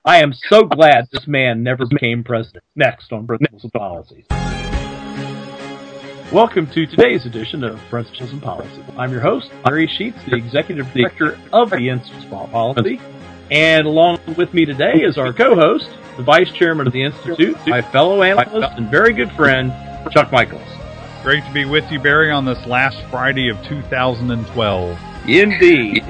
I am so glad this man never became president. Next on Principles and Policies. Welcome to today's edition of Principles and Policy. I'm your host, Larry Sheets, the Executive Director of the Institute of Policy. And along with me today is our co-host, the Vice Chairman of the Institute, my fellow analyst and very good friend, Chuck Michaels. Great to be with you, Barry, on this last Friday of 2012. Indeed.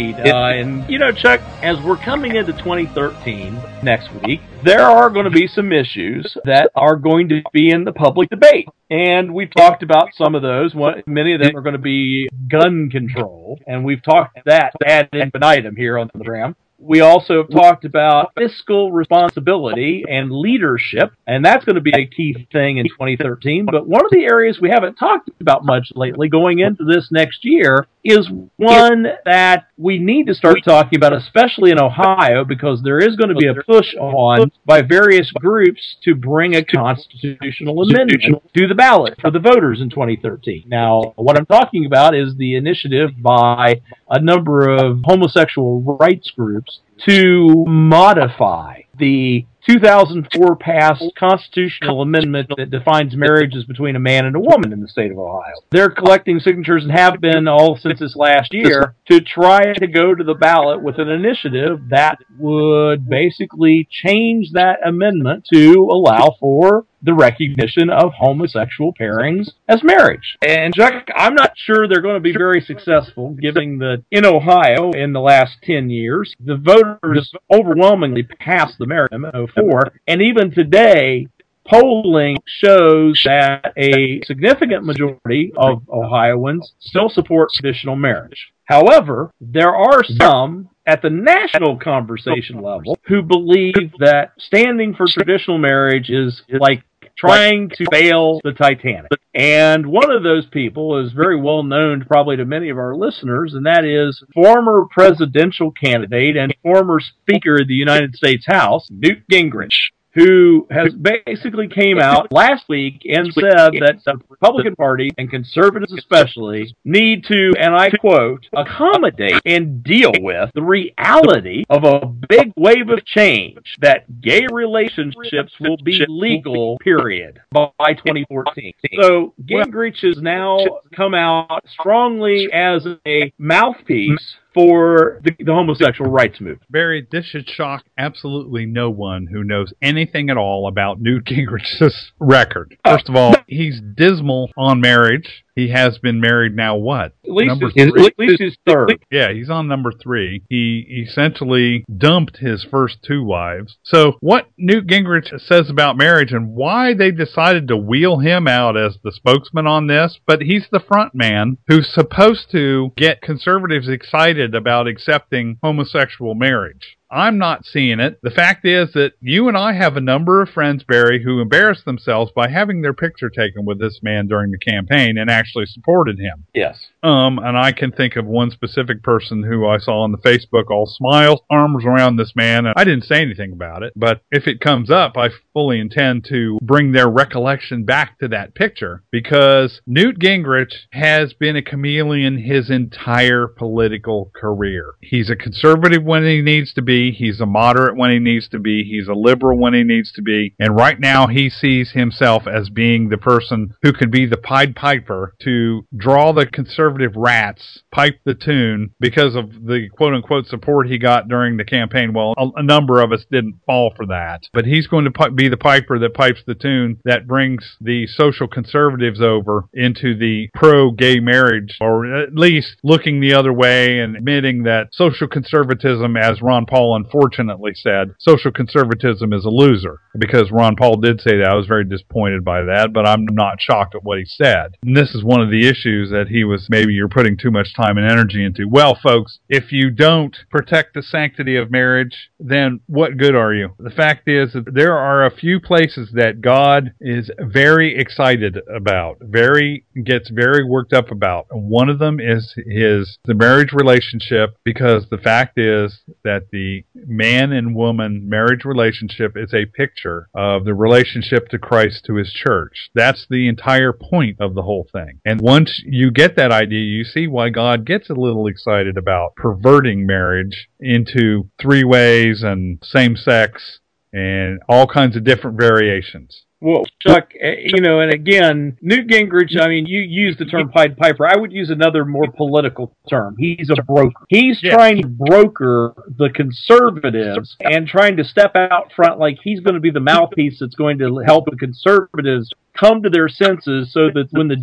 And, you know, Chuck, as we're coming into 2013 next week, there are going to be some issues that are going to be in the public debate. And we've talked about some of those. Many of them are going to be gun control. And we've talked that ad infinitum here on the program. We also have talked about fiscal responsibility and leadership, and that's going to be a key thing in 2013. But one of the areas we haven't talked about much lately going into this next year is one that we need to start talking about, especially in Ohio, because there is going to be a push on by various groups to bring a constitutional amendment to the ballot for the voters in 2013. Now, what I'm talking about is the initiative by a number of homosexual rights groups to modify the 2004 passed constitutional amendment that defines marriages between a man and a woman in the state of Ohio. They're collecting signatures and have been all since this last year to try to go to the ballot with an initiative that would basically change that amendment to allow for the recognition of homosexual pairings as marriage. And Chuck, I'm not sure they're going to be very successful, given that in Ohio in the last 10 years, the voters overwhelmingly passed the marriage in 2004, and even today, polling shows that a significant majority of Ohioans still support traditional marriage. However, there are some at the national conversation level who believe that standing for traditional marriage is like trying to sail the Titanic. And one of those people is very well known probably to many of our listeners, and that is former presidential candidate and former Speaker of the United States House, Newt Gingrich, who has basically came out last week and said that the Republican Party, and conservatives especially, need to, and I quote, accommodate and deal with the reality of a big wave of change that gay relationships will be legal, period, by 2014. So Gingrich has now come out strongly as a mouthpiece for the homosexual rights movement. Barry, this should shock absolutely no one who knows anything at all about Newt Gingrich's record. First of all, he's dismal on marriage. He has been married now, what? At least his third. Yeah, he's on number 3. He essentially dumped his first 2 wives. So what Newt Gingrich says about marriage and why they decided to wheel him out as the spokesman on this, but he's the front man who's supposed to get conservatives excited about accepting homosexual marriage. I'm not seeing it. The fact is that you and I have a number of friends, Barry, who embarrassed themselves by having their picture taken with this man during the campaign and actually supported him. Yes. And I can think of one specific person who I saw on the Facebook, all smiles, arms around this man, and I didn't say anything about it. But if it comes up, I fully intend to bring their recollection back to that picture, because Newt Gingrich has been a chameleon his entire political career. He's a conservative when he needs to be. He's a moderate when he needs to be. He's a liberal when he needs to be. And right now he sees himself as being the person who could be the Pied Piper to draw the conservative rats, pipe the tune, because of the quote-unquote support he got during the campaign. Well, a number of us didn't fall for that. But he's going to be the piper that pipes the tune that brings the social conservatives over into the pro-gay marriage, or at least looking the other way and admitting that social conservatism, as Ron Paul unfortunately said, social conservatism is a loser. Because Ron Paul did say that. I was very disappointed by that, but I'm not shocked at what he said. And this is one of the issues that maybe you're putting too much time and energy into. Well, folks, if you don't protect the sanctity of marriage, then what good are you? The fact is that there are a few places that God is very excited about, gets very worked up about. And one of them is the marriage relationship, because the fact is that the a man and woman marriage relationship is a picture of the relationship to Christ to his church. That's the entire point of the whole thing. And once you get that idea, you see why God gets a little excited about perverting marriage into three ways and same-sex and all kinds of different variations. Well, Chuck, and again, Newt Gingrich, I mean, you use the term Pied Piper. I would use another more political term. He's a broker. He's trying to broker the conservatives and trying to step out front like he's going to be the mouthpiece that's going to help the conservatives come to their senses so that when the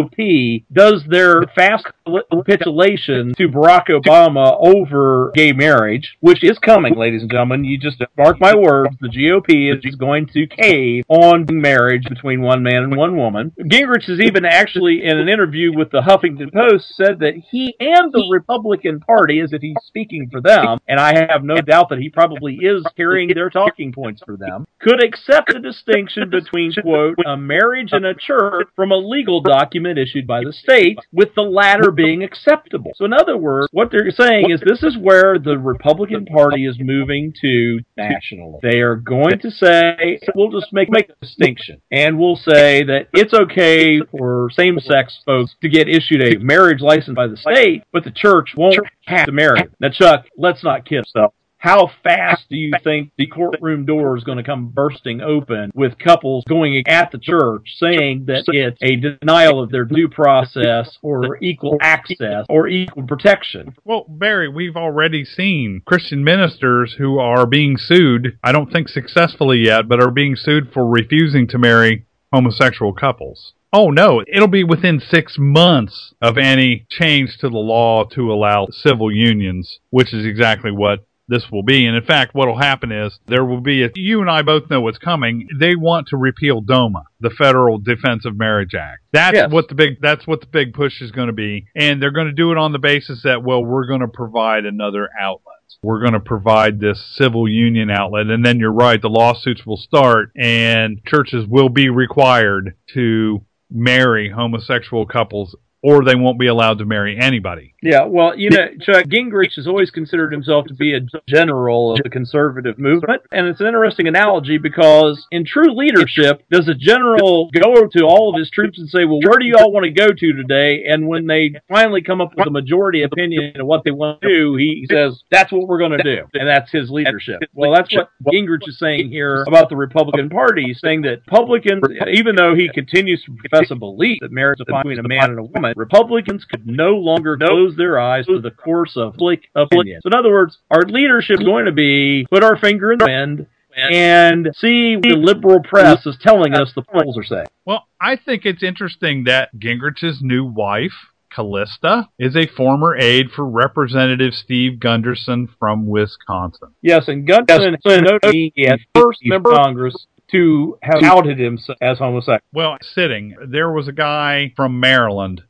GOP does their fast capitulation to Barack Obama over gay marriage, which is coming, ladies and gentlemen, you just mark my words, the GOP is going to cave on marriage between one man and one woman. Gingrich has even actually, in an interview with the Huffington Post, said that he and the Republican Party, as if he's speaking for them, and I have no doubt that he probably is carrying their talking points for them, could accept the distinction between, quote, a marriage and a church from a legal document issued by the state, with the latter being acceptable. So in other words, what they're saying is this is where the Republican Party is moving to nationally. They are going to say, we'll just make a distinction, and we'll say that it's okay for same-sex folks to get issued a marriage license by the state, but the church won't have to marry. Now, Chuck, let's not kid ourselves. How fast do you think the courtroom door is going to come bursting open with couples going at the church saying that it's a denial of their due process or equal access or equal protection? Well, Barry, we've already seen Christian ministers who are being sued, I don't think successfully yet, but are being sued for refusing to marry homosexual couples. Oh, no, it'll be within 6 months of any change to the law to allow civil unions, which is exactly what this will be. And in fact, what will happen is there will be, you and I both know what's coming. They want to repeal DOMA, the Federal Defense of Marriage Act. That's what the big push is going to be. And they're going to do it on the basis that, well, we're going to provide another outlet. We're going to provide this civil union outlet. And then you're right, the lawsuits will start and churches will be required to marry homosexual couples, or they won't be allowed to marry anybody. Yeah, well, Chuck, Gingrich has always considered himself to be a general of the conservative movement, and it's an interesting analogy because in true leadership, does a general go to all of his troops and say, well, where do you all want to go to today? And when they finally come up with a majority opinion of what they want to do, he says, that's what we're going to do, and that's his leadership. Well, that's what Gingrich is saying here about the Republican Party. He's saying that Republicans, even though he continues to profess a belief that marriage is between a man and a woman, Republicans could no longer close their eyes to the course of public opinion. So in other words, our leadership is going to be put our finger in the wind and see what the liberal press is telling us the polls are saying. Well, I think it's interesting that Gingrich's new wife, Callista, is a former aide for Representative Steve Gunderson from Wisconsin. Yes, and Gunderson is the first member of Congress to have outed himself as homosexual. Well, there was a guy from Maryland,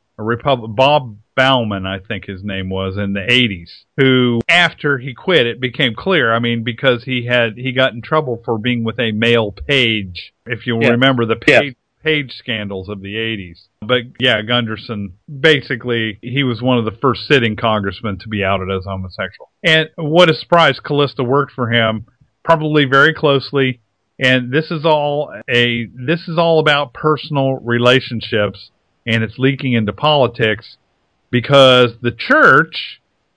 Bob Bauman, I think his name was, in the 80s, who, after he quit, it became clear, because he got in trouble for being with a male page, if you remember the page scandals of the 80s. But yeah, Gunderson, basically, he was one of the first sitting congressmen to be outed as homosexual. And what a surprise, Callista worked for him, probably very closely, and this is all about personal relationships, and it's leaking into politics because the church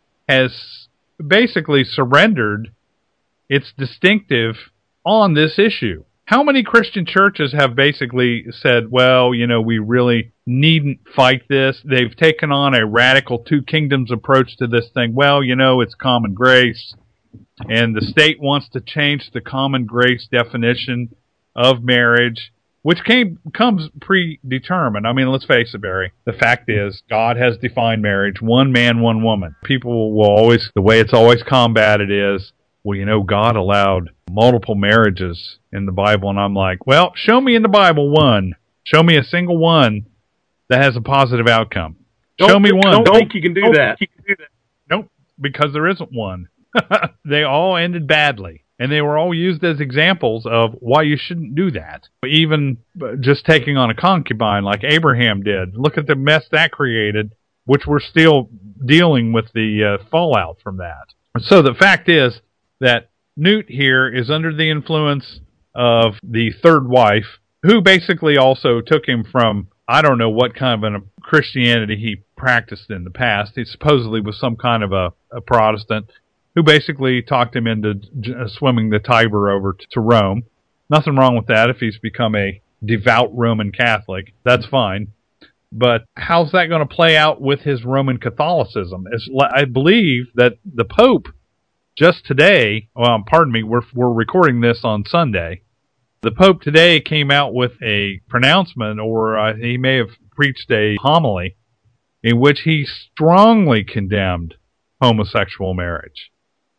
has basically surrendered its distinctive on this issue. How many Christian churches have basically said, well, we really needn't fight this? They've taken on a radical two kingdoms approach to this thing. Well, it's common grace, and the state wants to change the common grace definition of marriage, which comes predetermined. Let's face it, Barry. The fact is, God has defined marriage, one man, one woman. People will always, the way it's always combated is, well, God allowed multiple marriages in the Bible. And I'm like, well, show me in the Bible one. Show me a single one that has a positive outcome. Show me one. Don't think you can do that. Nope, because there isn't one. They all ended badly. And they were all used as examples of why you shouldn't do that. Even just taking on a concubine like Abraham did. Look at the mess that created, which we're still dealing with the fallout from that. So the fact is, that Newt here is under the influence of the third wife, who basically also took him from, I don't know what kind of a Christianity he practiced in the past. He supposedly was some kind of a Protestant who basically talked him into swimming the Tiber over to Rome. Nothing wrong with that if he's become a devout Roman Catholic. That's fine. But how's that going to play out with his Roman Catholicism? I believe that the Pope just today, well, pardon me, we're recording this on Sunday. The Pope today came out with a pronouncement, or he may have preached a homily, in which he strongly condemned homosexual marriage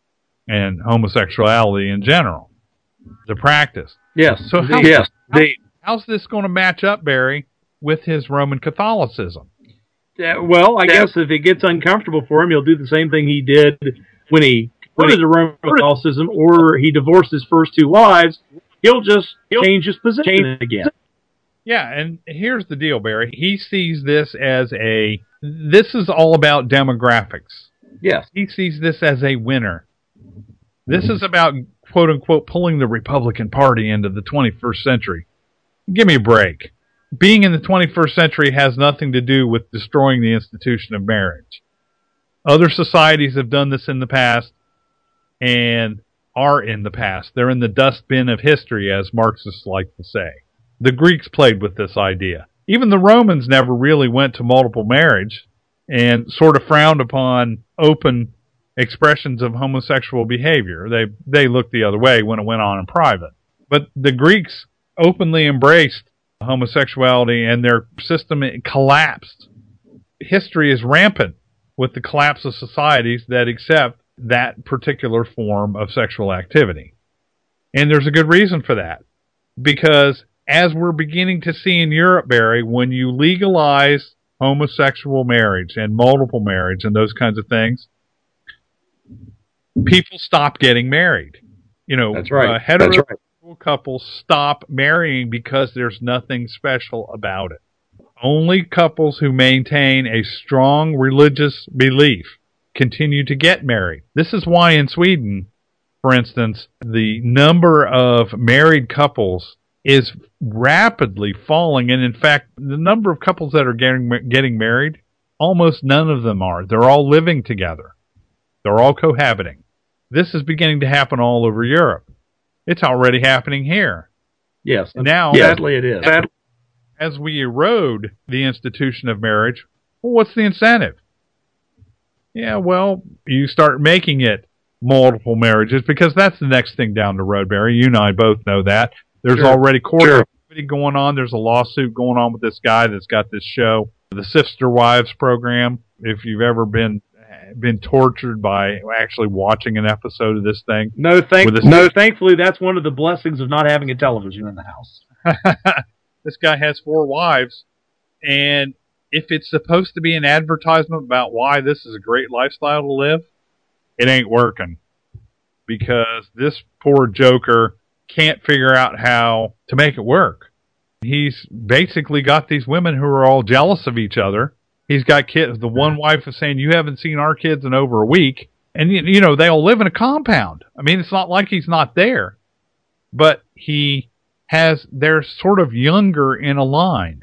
and homosexuality in general, the practice. Yes. So how's this going to match up, Barry, with his Roman Catholicism? Yeah, well, I guess if it gets uncomfortable for him, he'll do the same thing he did when he converted to Roman Catholicism, or he divorced his first two wives. He'll change his position again. Yeah, and here's the deal, Barry. He sees this as this is all about demographics. Yes. He sees this as a winner. This is about, quote unquote, pulling the Republican Party into the 21st century. Give me a break. Being in the 21st century has nothing to do with destroying the institution of marriage. Other societies have done this in the past and are in the past. They're in the dustbin of history, as Marxists like to say. The Greeks played with this idea. Even the Romans never really went to multiple marriage and sort of frowned upon open expressions of homosexual behavior. They looked the other way when it went on in private. But the Greeks openly embraced homosexuality, and their system collapsed. History is rampant with the collapse of societies that accept that particular form of sexual activity. And there's a good reason for that. Because as we're beginning to see in Europe, Barry, when you legalize homosexual marriage and multiple marriage and those kinds of things, people stop getting married. That's right. Heterosexual couples stop marrying because there's nothing special about it. Only couples who maintain a strong religious belief continue to get married. This is why in Sweden, for instance, the number of married couples is rapidly falling. And in fact, the number of couples that are getting married, almost none of them are. They're all living together. They're all cohabiting. This is beginning to happen all over Europe. It's already happening here. Yes. Now, sadly it is. As we erode the institution of marriage, well, what's the incentive? Yeah, well, you start making it multiple marriages, because that's the next thing down the road, Barry. You and I both know that. There's already court activity going on. There's a lawsuit going on with this guy that's got this show, the Sister Wives program. If you've ever been tortured by actually watching an episode of this thing. Thankfully, that's one of the blessings of not having a television in the house. This guy has 4 wives, and if it's supposed to be an advertisement about why this is a great lifestyle to live, it ain't working. Because this poor joker can't figure out how to make it work. He's basically got these women who are all jealous of each other. He's got kids. The one wife is saying, you haven't seen our kids in over a week. And, they all live in a compound. I mean, it's not like he's not there. But they're sort of younger in a line.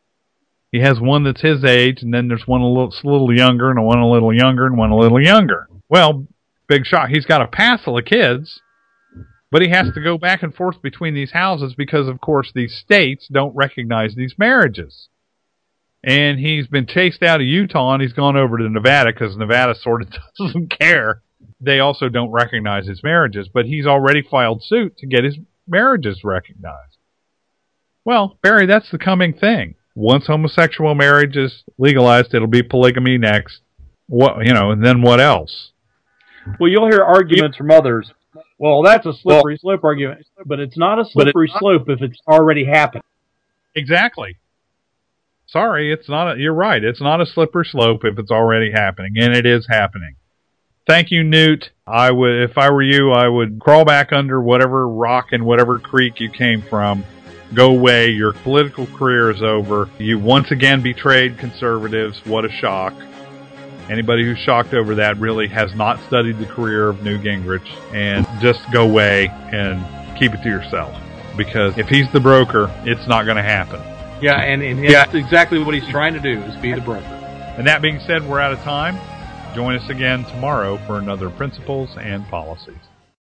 He has one that's his age, and then there's one a little younger, and one a little younger, and one a little younger. Well, big shock. He's got a passel of kids, but he has to go back and forth between these houses because, of course, these states don't recognize these marriages. And he's been chased out of Utah, and he's gone over to Nevada because Nevada sort of doesn't care. They also don't recognize his marriages, but he's already filed suit to get his marriages recognized. Well, Barry, that's the coming thing. Once homosexual marriage is legalized, it'll be polygamy next. And then what else? Well, you'll hear arguments from others. Well, that's a slippery slope argument, but it's not a slippery slope if it's already happened. Exactly. Sorry, it's not. You're right. It's not a slippery slope if it's already happening, and it is happening. Thank you, Newt. If I were you, I would crawl back under whatever rock and whatever creek you came from. Go away. Your political career is over. You once again betrayed conservatives. What a shock. Anybody who's shocked over that really has not studied the career of Newt Gingrich, and just go away and keep it to yourself. Because if he's the broker, it's not going to happen. Yeah, and that's exactly what he's trying to do, is be the broker. And that being said, we're out of time. Join us again tomorrow for another Principles and Policies.